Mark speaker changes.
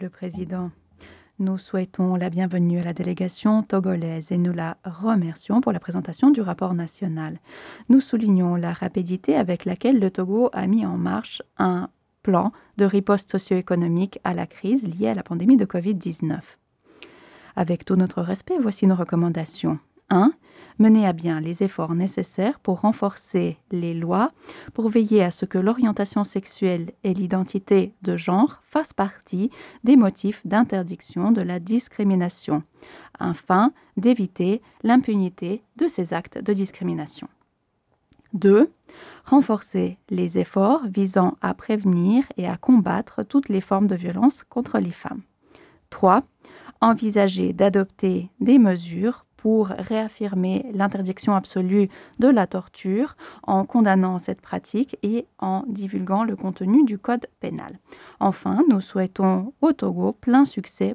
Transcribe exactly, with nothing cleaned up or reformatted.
Speaker 1: le Président. Nous souhaitons la bienvenue à la délégation togolaise et nous la remercions pour la présentation du rapport national. Nous soulignons la rapidité avec laquelle le Togo a mis en marche un plan de riposte socio-économique à la crise liée à la pandémie de covid dix-neuf. Avec tout notre respect, voici nos recommandations. un. Mener à bien les efforts nécessaires pour renforcer les lois, pour veiller à ce que l'orientation sexuelle et l'identité de genre fassent partie des motifs d'interdiction de la discrimination, afin d'éviter l'impunité de ces actes de discrimination. deux. Renforcer les efforts visant à prévenir et à combattre toutes les formes de violence contre les femmes. trois. Envisager d'adopter des mesures pour réaffirmer l'interdiction absolue de la torture en condamnant cette pratique et en divulguant le contenu du code pénal. Enfin, nous souhaitons au Togo plein succès